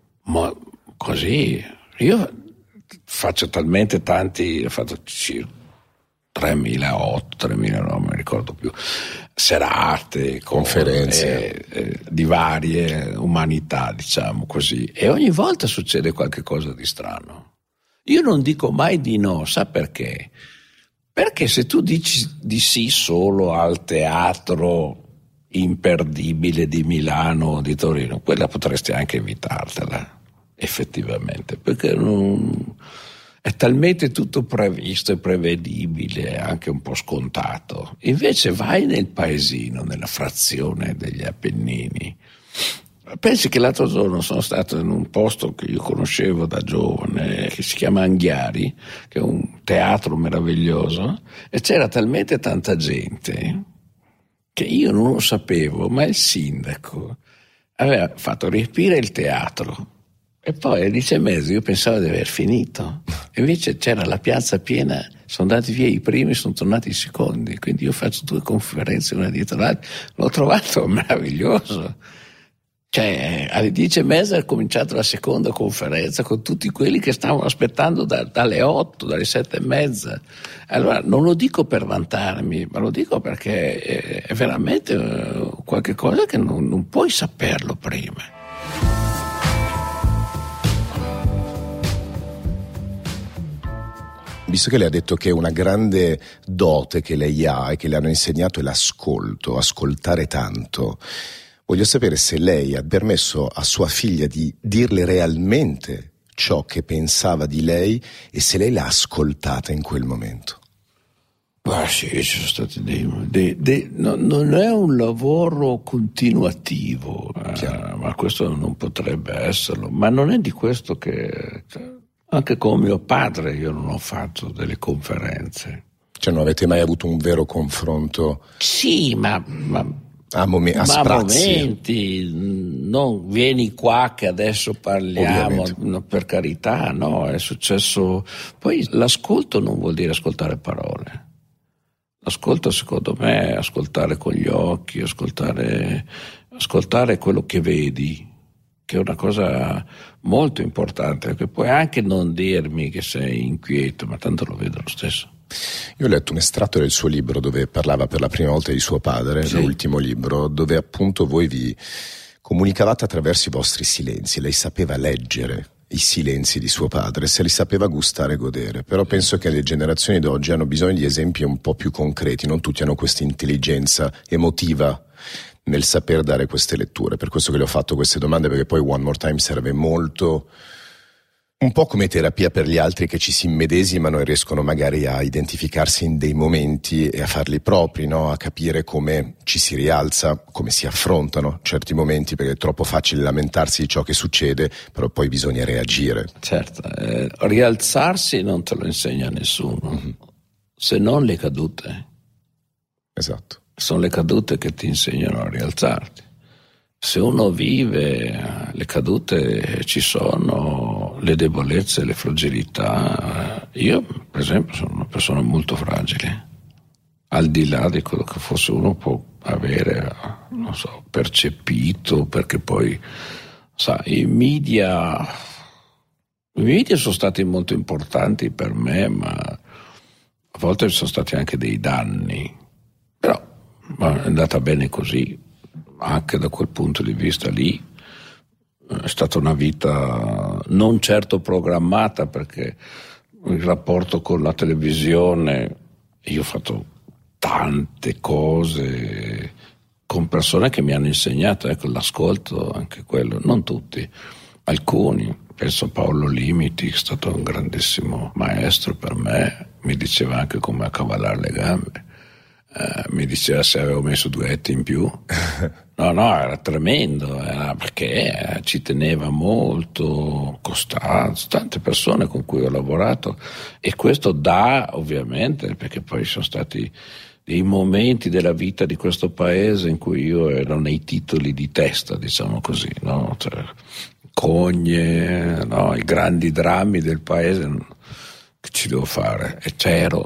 così. Io faccio talmente tanti, ho fatto 3.008, 3.000, non mi ricordo più, serate, conferenze di varie umanità, diciamo così, e ogni volta succede qualche cosa di strano. Io non dico mai di no, sa perché? Perché se tu dici di sì solo al teatro imperdibile di Milano o di Torino, quella potresti anche evitartela, effettivamente, perché è talmente tutto previsto e prevedibile, anche un po' scontato. Invece vai nel paesino, nella frazione degli Appennini. Pensi che l'altro giorno sono stato in un posto che io conoscevo da giovane, che si chiama Anghiari, che è un teatro meraviglioso, e c'era talmente tanta gente che io non lo sapevo, ma il sindaco aveva fatto riempire il teatro. E poi alle 10:30 io pensavo di aver finito, e invece c'era la piazza piena, sono andati via i primi, sono tornati i secondi, quindi io faccio 2 conferenze una dietro l'altra, l'ho trovato meraviglioso. Cioè alle 10:30 è cominciata la seconda conferenza con tutti quelli che stavano aspettando dalle 8, dalle 7:30. Allora non lo dico per vantarmi, ma lo dico perché è veramente qualche cosa che non puoi saperlo prima. Visto che lei ha detto che una grande dote che lei ha e che le hanno insegnato è l'ascolto, ascoltare tanto, voglio sapere se lei ha permesso a sua figlia di dirle realmente ciò che pensava di lei e se lei l'ha ascoltata in quel momento. Sì, ci sono stati non è un lavoro continuativo, ma questo non potrebbe esserlo, ma non è di questo che... Anche con mio padre io non ho fatto delle conferenze. Cioè non avete mai avuto un vero confronto? Sì, ma a momenti, non vieni qua che adesso parliamo, no, per carità, no, è successo. Poi l'ascolto non vuol dire ascoltare parole. L'ascolto secondo me è ascoltare con gli occhi, ascoltare quello che vedi, che è una cosa molto importante, perché puoi anche non dirmi che sei inquieto, ma tanto lo vedo lo stesso. Io ho letto un estratto del suo libro dove parlava per la prima volta di suo padre, sì. L'ultimo libro, dove appunto voi vi comunicavate attraverso i vostri silenzi. Lei sapeva leggere i silenzi di suo padre, se li sapeva gustare e godere, però penso che le generazioni d'oggi hanno bisogno di esempi un po' più concreti, non tutti hanno questa intelligenza emotiva nel saper dare queste letture, per questo che le ho fatto queste domande, perché poi One More Time serve molto, un po' come terapia per gli altri che ci si immedesimano e riescono magari a identificarsi in dei momenti e a farli propri, no? A capire come ci si rialza, come si affrontano certi momenti, perché è troppo facile lamentarsi di ciò che succede, però poi bisogna reagire. Certo, rialzarsi non te lo insegna nessuno, se non le cadute. Esatto. sono le cadute che ti insegnano a rialzarti. Se uno vive, le cadute ci sono, le debolezze, le fragilità. Io, per esempio, sono una persona molto fragile, al di là di quello che forse uno può avere, non so, percepito, perché poi, i media sono stati molto importanti per me, ma a volte sono stati anche dei danni, però è andata bene così. Anche da quel punto di vista lì è stata una vita non certo programmata, perché il rapporto con la televisione, io ho fatto tante cose con persone che mi hanno insegnato, l'ascolto, anche quello, non tutti, alcuni. Penso a Paolo Limiti, è stato un grandissimo maestro per me, mi diceva anche come accavallare le gambe. Mi diceva se avevo messo 2 etti in più. No, era tremendo, perché ci teneva molto, Costanzo, tante persone con cui ho lavorato, e questo dà, ovviamente, perché poi sono stati dei momenti della vita di questo paese in cui io ero nei titoli di testa, diciamo così, no? Cioè, Cogne, no? I grandi drammi del paese, che ci devo fare? E c'ero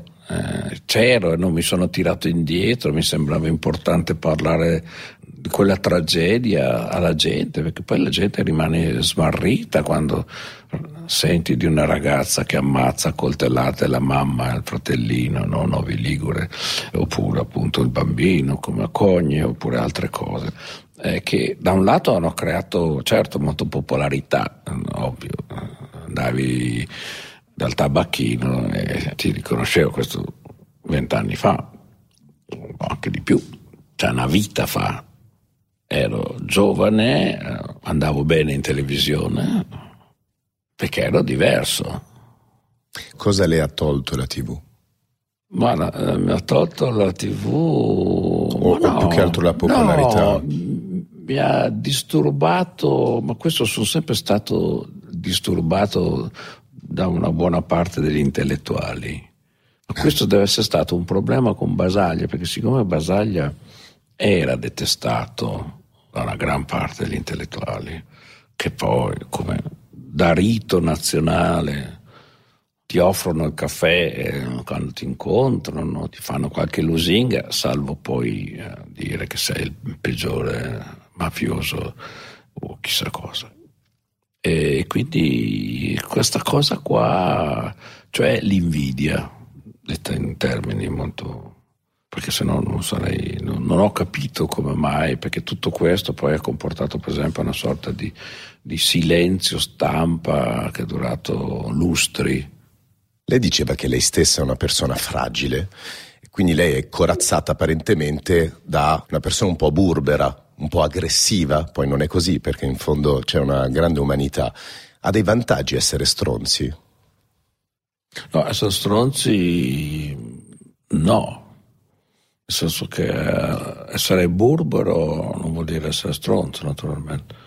e non mi sono tirato indietro. Mi sembrava importante parlare di quella tragedia alla gente, perché poi la gente rimane smarrita quando senti di una ragazza che ammazza a coltellate la mamma e il fratellino, no? Novi Ligure, oppure appunto il bambino come a Cogne, oppure altre cose che da un lato hanno creato certo molto popolarità, ovvio, andavi dal tabacchino e ti riconoscevo, questo 20 anni fa, anche di più, cioè una vita fa. Ero giovane, andavo bene in televisione, perché ero diverso. Cosa le ha tolto la TV? Guarda, mi ha tolto la TV... O più che altro la popolarità? No, mi ha disturbato, ma questo sono sempre stato disturbato da una buona parte degli intellettuali. Questo deve essere stato un problema con Basaglia, perché siccome Basaglia era detestato da una gran parte degli intellettuali, che poi, come da rito nazionale, ti offrono il caffè quando ti incontrano, ti fanno qualche lusinga, salvo poi dire che sei il peggiore mafioso o chissà cosa. E quindi questa cosa qua, cioè l'invidia, detta in termini molto... perché se no non ho capito come mai, perché tutto questo poi ha comportato per esempio una sorta di silenzio stampa che è durato lustri. Lei diceva che lei stessa è una persona fragile, quindi lei è corazzata apparentemente da una persona un po' burbera, un po' aggressiva, poi non è così perché in fondo c'è una grande umanità. Ha dei vantaggi essere stronzi? No, essere stronzi no. Nel senso che essere burbero non vuol dire essere stronzo, naturalmente.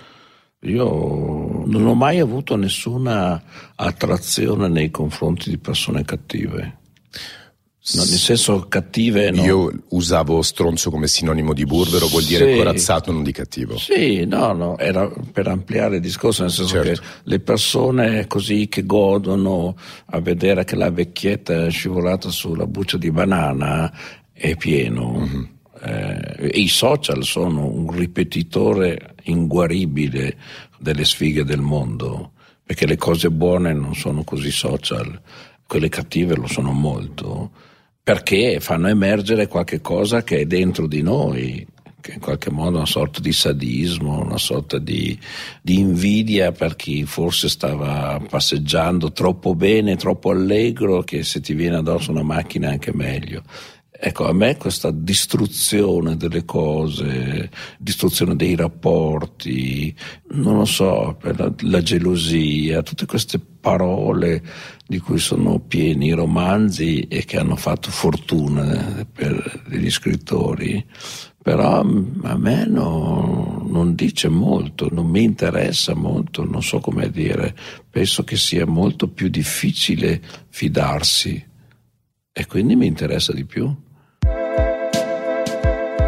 Io non ho mai avuto nessuna attrazione nei confronti di persone cattive. No, nel senso cattive no. Io usavo stronzo come sinonimo di burbero, vuol dire corazzato, non di cattivo. Sì, no, era per ampliare il discorso, nel senso certo. che le persone così che godono a vedere che la vecchietta è scivolata sulla buccia di banana è pieno. Mm-hmm. I social sono un ripetitore inguaribile delle sfighe del mondo, perché le cose buone non sono così social, quelle cattive lo sono molto, perché fanno emergere qualche cosa che è dentro di noi, che in qualche modo è una sorta di sadismo, una sorta di invidia per chi forse stava passeggiando troppo bene, troppo allegro, che se ti viene addosso una macchina è anche meglio. Ecco, a me questa distruzione delle cose, distruzione dei rapporti, non lo so, per la gelosia, tutte queste parole di cui sono pieni i romanzi e che hanno fatto fortuna per gli scrittori, però a me non dice molto, non mi interessa molto, non so come dire, penso che sia molto più difficile fidarsi e quindi mi interessa di più.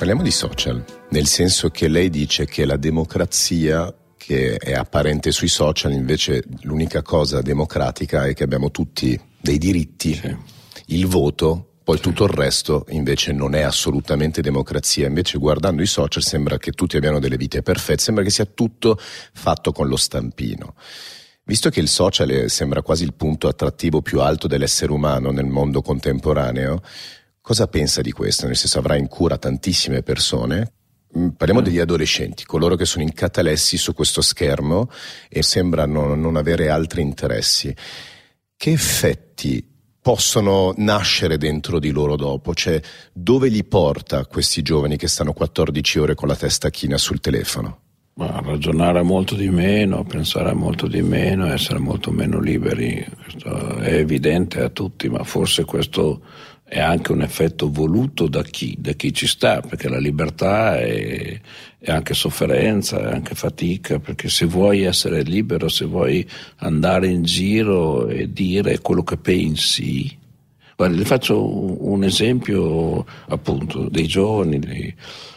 Parliamo di social, nel senso che lei dice che la democrazia che è apparente sui social, invece l'unica cosa democratica è che abbiamo tutti dei diritti, sì. Il voto, poi tutto il resto invece non è assolutamente democrazia. Invece guardando i social sembra che tutti abbiano delle vite perfette, sembra che sia tutto fatto con lo stampino. Visto che il social sembra quasi il punto attrattivo più alto dell'essere umano nel mondo contemporaneo, cosa pensa di questo? Nel senso, avrà in cura tantissime persone. Parliamo degli adolescenti, coloro che sono incatalessi su questo schermo e sembrano non avere altri interessi. Che effetti possono nascere dentro di loro dopo? Cioè, dove li porta questi giovani che stanno 14 ore con la testa china sul telefono? Ma ragionare molto di meno, pensare molto di meno, essere molto meno liberi. Questo è evidente a tutti, ma forse questo è anche un effetto voluto da chi ci sta, perché la libertà è anche sofferenza, è anche fatica, perché se vuoi essere libero, se vuoi andare in giro e dire quello che pensi. Guarda, le faccio un esempio appunto dei giovani,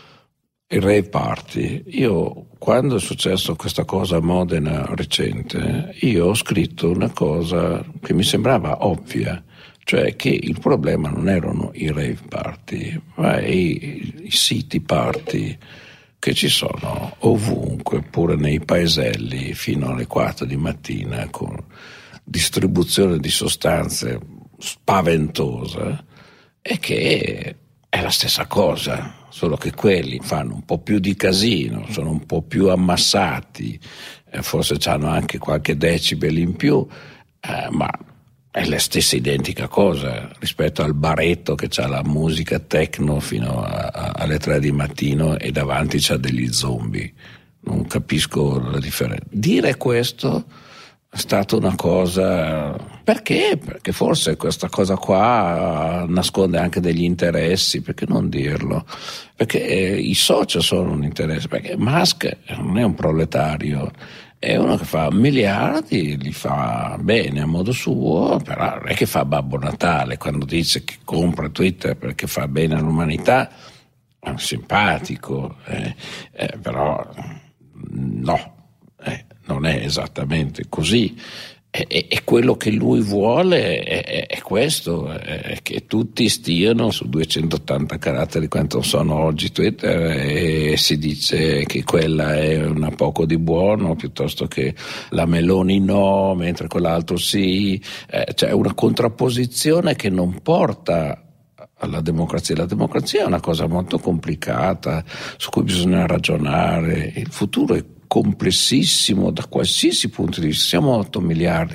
il rave party. Io, quando è successo questa cosa a Modena recente, io ho scritto una cosa che mi sembrava ovvia, cioè che il problema non erano i rave party, ma i city party che ci sono ovunque, pure nei paeselli fino alle 4 di mattina, con distribuzione di sostanze spaventosa, e che è la stessa cosa, solo che quelli fanno un po' più di casino, sono un po' più ammassati, forse hanno anche qualche decibel in più, ma è la stessa identica cosa rispetto al baretto che c'ha la musica techno fino alle 3 di mattino e davanti c'ha degli zombie. Non capisco la differenza. Dire questo è stata una cosa... Perché? Perché forse questa cosa qua nasconde anche degli interessi, perché non dirlo? Perché i social sono un interesse, perché Musk non è un proletario, è uno che fa miliardi, li fa bene a modo suo, però non è che fa Babbo Natale quando dice che compra Twitter perché fa bene all'umanità. È simpatico, però no, non è esattamente così. E quello che lui vuole è questo, è che tutti stiano su 280 caratteri quanto sono oggi Twitter, e si dice che quella è una poco di buono piuttosto che la Meloni no, mentre quell'altro sì. C'è una contrapposizione che non porta alla democrazia. La democrazia è una cosa molto complicata su cui bisogna ragionare. Il futuro è complessissimo da qualsiasi punto di vista. Siamo 8 miliardi.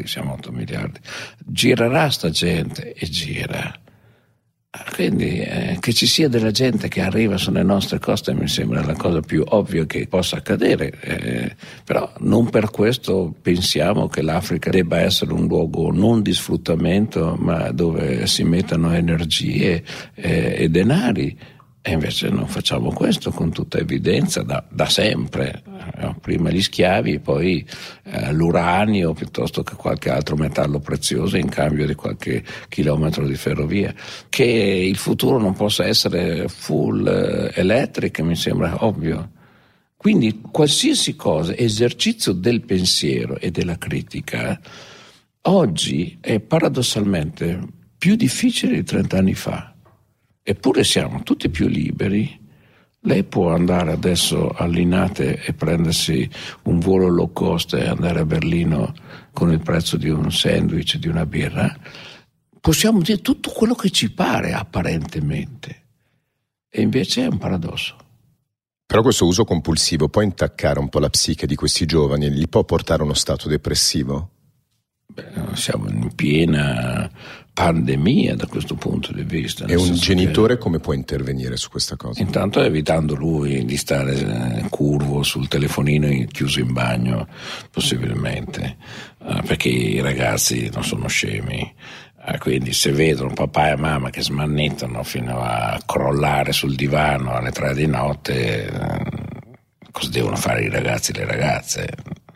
Girerà sta gente e gira. Quindi che ci sia della gente che arriva sulle nostre coste mi sembra la cosa più ovvia che possa accadere, però non per questo pensiamo che l'Africa debba essere un luogo non di sfruttamento, ma dove si mettano energie e denari. E invece non facciamo questo con tutta evidenza da sempre. Prima gli schiavi, poi l'uranio piuttosto che qualche altro metallo prezioso in cambio di qualche chilometro di ferrovia. Che il futuro non possa essere full electric mi sembra ovvio. Quindi qualsiasi cosa, esercizio del pensiero e della critica, oggi è paradossalmente più difficile di 30 anni fa. Eppure siamo tutti più liberi. Lei può andare adesso all'Inate e prendersi un volo low cost e andare a Berlino con il prezzo di un sandwich, di una birra. Possiamo dire tutto quello che ci pare apparentemente, e invece è un paradosso. Però questo uso compulsivo può intaccare un po' la psiche di questi giovani, li può portare a uno stato depressivo? Siamo in piena pandemia da questo punto di vista. E un genitore come può intervenire su questa cosa? Intanto evitando lui di stare curvo sul telefonino chiuso in bagno, possibilmente, perché i ragazzi non sono scemi. Quindi se vedono papà e mamma che smannettano fino a crollare sul divano alle 3 di notte, cosa devono fare i ragazzi e le ragazze?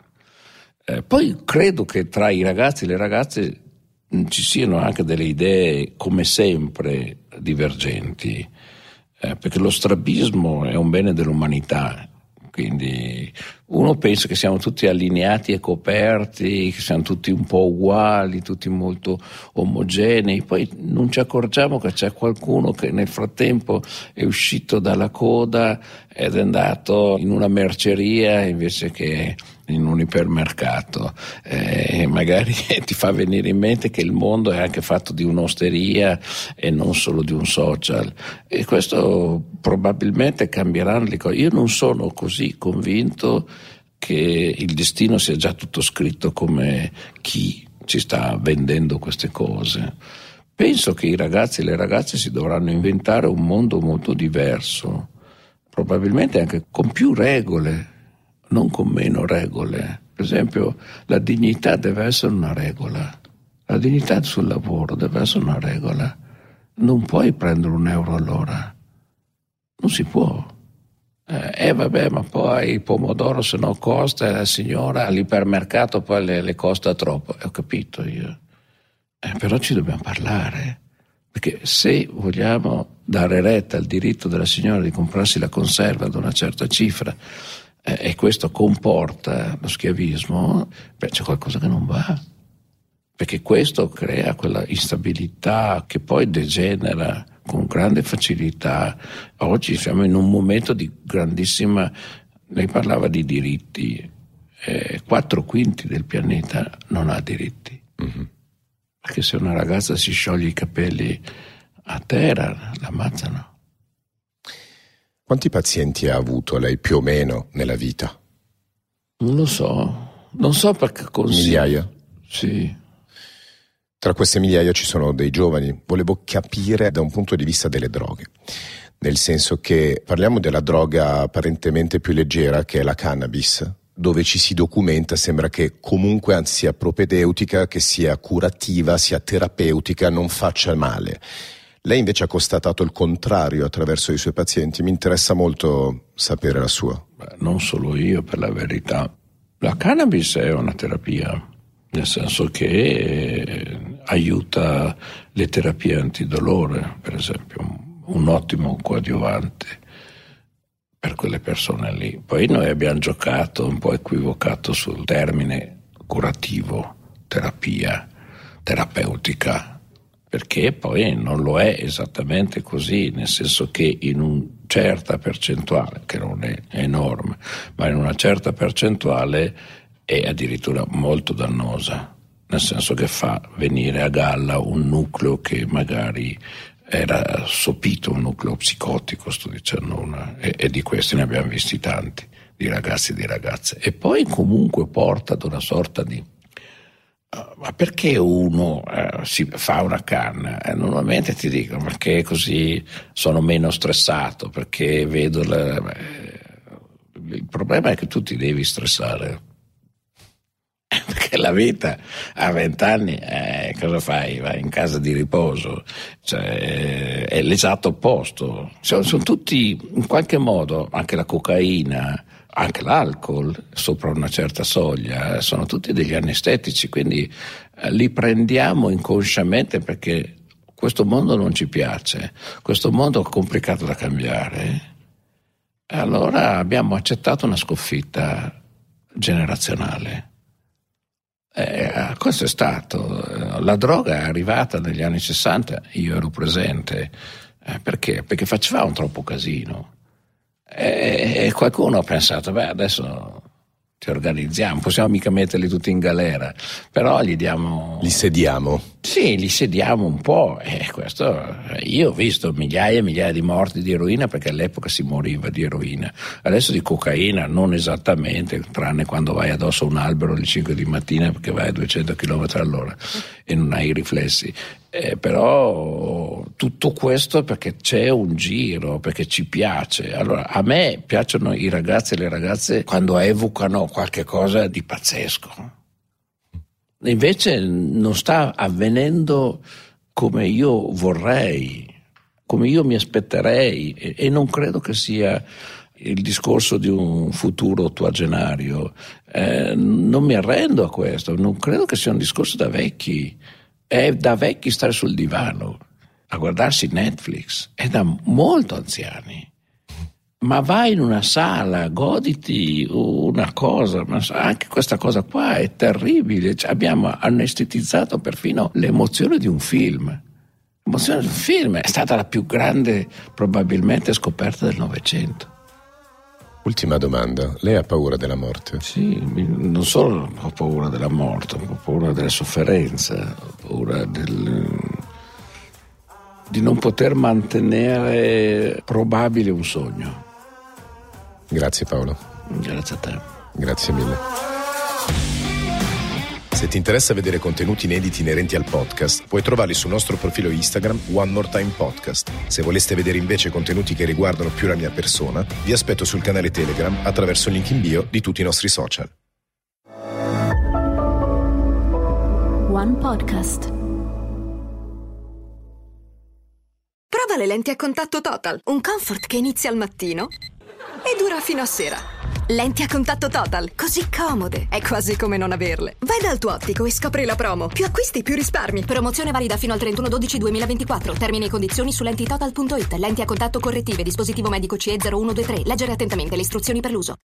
Poi credo che tra i ragazzi e le ragazze ci siano anche delle idee, come sempre, divergenti. perché lo strabismo è un bene dell'umanità. Quindi uno pensa che siamo tutti allineati e coperti, che siamo tutti un po' uguali, tutti molto omogenei, poi non ci accorgiamo che c'è qualcuno che nel frattempo è uscito dalla coda ed è andato in una merceria invece che in un ipermercato, magari ti fa venire in mente che il mondo è anche fatto di un'osteria e non solo di un social, e questo probabilmente cambieranno le cose. Io non sono così convinto che il destino sia già tutto scritto come chi ci sta vendendo queste cose. Penso che i ragazzi e le ragazze si dovranno inventare un mondo molto diverso, probabilmente anche con più regole, non con meno regole. Per esempio, la dignità deve essere una regola, la dignità sul lavoro deve essere una regola. Non puoi prendere €1 all'ora, non si può. Vabbè, ma poi il pomodoro se no costa, la signora all'ipermercato poi le costa troppo. Ho capito io, però ci dobbiamo parlare, perché se vogliamo dare retta al diritto della signora di comprarsi la conserva ad una certa cifra, e questo comporta lo schiavismo, c'è qualcosa che non va, perché questo crea quella instabilità che poi degenera con grande facilità. Oggi siamo in un momento di grandissima, lei parlava di diritti, 4/5 del pianeta non ha diritti, perché se una ragazza si scioglie i capelli a terra l'ammazzano. Quanti pazienti ha avuto lei più o meno nella vita? Non lo so perché così. Migliaia? Sì. Tra queste migliaia ci sono dei giovani. Volevo capire da un punto di vista delle droghe, nel senso che parliamo della droga apparentemente più leggera, che è la cannabis, dove ci si documenta, sembra che comunque anzi sia propedeutica, che sia curativa, sia terapeutica, non faccia male. Lei invece ha constatato il contrario attraverso i suoi pazienti. Mi interessa molto sapere la sua. Non solo io, per la verità. La cannabis è una terapia, nel senso che aiuta le terapie antidolore, per esempio, un ottimo coadiuvante per quelle persone lì. Poi noi abbiamo giocato, un po' equivocato sul termine curativo, terapia, terapeutica, perché poi non lo è esattamente così, nel senso che in una certa percentuale, che non è enorme, ma in una certa percentuale è addirittura molto dannosa, nel senso che fa venire a galla un nucleo che magari era sopito, un nucleo psicotico, sto dicendo, e di questi ne abbiamo visti tanti, di ragazzi e di ragazze. E poi comunque porta ad una sorta di... Ma perché uno si fa una canna? Normalmente ti dicono perché così sono meno stressato, perché vedo il problema è che tu ti devi stressare, perché la vita a 20 anni cosa fai? Vai in casa di riposo, cioè, è l'esatto opposto. Sono tutti in qualche modo, anche la cocaina, anche l'alcol sopra una certa soglia, sono tutti degli anestetici, quindi li prendiamo inconsciamente perché questo mondo non ci piace, questo mondo è complicato da cambiare, e allora abbiamo accettato una sconfitta generazionale. Questo è stato, la droga è arrivata negli anni 60, io ero presente, perché facevamo troppo casino. E qualcuno ha pensato, adesso ci organizziamo, possiamo mica metterli tutti in galera, però gli diamo... Li sediamo? Sì, li sediamo un po', questo, io ho visto migliaia e migliaia di morti di eroina, perché all'epoca si moriva di eroina, adesso di cocaina non esattamente, tranne quando vai addosso a un albero alle 5 di mattina perché vai a 200 km all'ora e non hai i riflessi. Però tutto questo perché c'è un giro, perché ci piace. Allora, a me piacciono i ragazzi e le ragazze quando evocano qualche cosa di pazzesco. Invece non sta avvenendo come io vorrei, come io mi aspetterei, e non credo che sia il discorso di un futuro ottuagenario. Non mi arrendo a questo, non credo che sia un discorso da vecchi. È da vecchi stare sul divano. a guardarsi Netflix, è da molto anziani. Ma vai in una sala, goditi una cosa, ma anche questa cosa qua è terribile. Cioè, abbiamo anestetizzato perfino l'emozione di un film. L'emozione di un film è stata la più grande, probabilmente, scoperta del Novecento. Ultima domanda, lei ha paura della morte? Sì, non solo ho paura della morte, ho paura della sofferenza, ho paura di non poter mantenere probabile un sogno. Grazie Paolo. Grazie a te. Grazie mille. Se ti interessa vedere contenuti inediti inerenti al podcast, puoi trovarli sul nostro profilo Instagram One More Time Podcast. Se voleste vedere invece contenuti che riguardano più la mia persona, vi aspetto sul canale Telegram attraverso il link in bio di tutti i nostri social. One Podcast. Prova le lenti a contatto Total, un comfort che inizia al mattino e dura fino a sera. Lenti a contatto Total, così comode, è quasi come non averle. Vai dal tuo ottico e scopri la promo. Più acquisti, più risparmi. Promozione valida fino al 31/12/2024. Termini e condizioni su lentitotal.it. Lenti a contatto correttive, dispositivo medico CE 0123. Leggere attentamente le istruzioni per l'uso.